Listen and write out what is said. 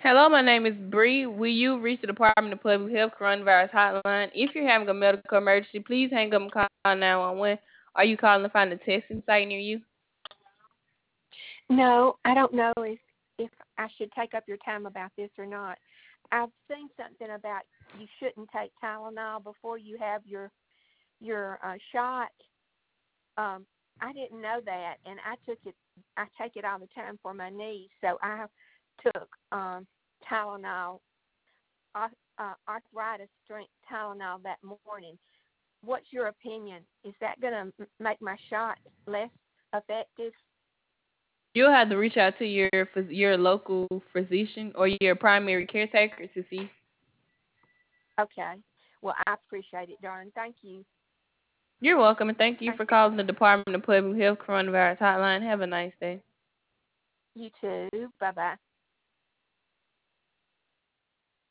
Hello, my name is Bree. Will you reach the Department of Public Health Coronavirus Hotline? If you're having a medical emergency, please hang up and call 911. Are you calling to find a testing site near you? No, I don't know if I should take up your time about this or not. I've seen something about you shouldn't take Tylenol before you have your shot. I didn't know that, and I took it. I take it all the time for my knees, so I took Tylenol, arthritis strength Tylenol that morning. What's your opinion? Is that going to make my shot less effective? You'll have to reach out to your local physician or your primary caretaker to see. Okay. Well, I appreciate it, darling. Thank you. You're welcome, and thank you Thank for calling the Department of Public Health Coronavirus Hotline. Have a nice day. you too. Bye bye.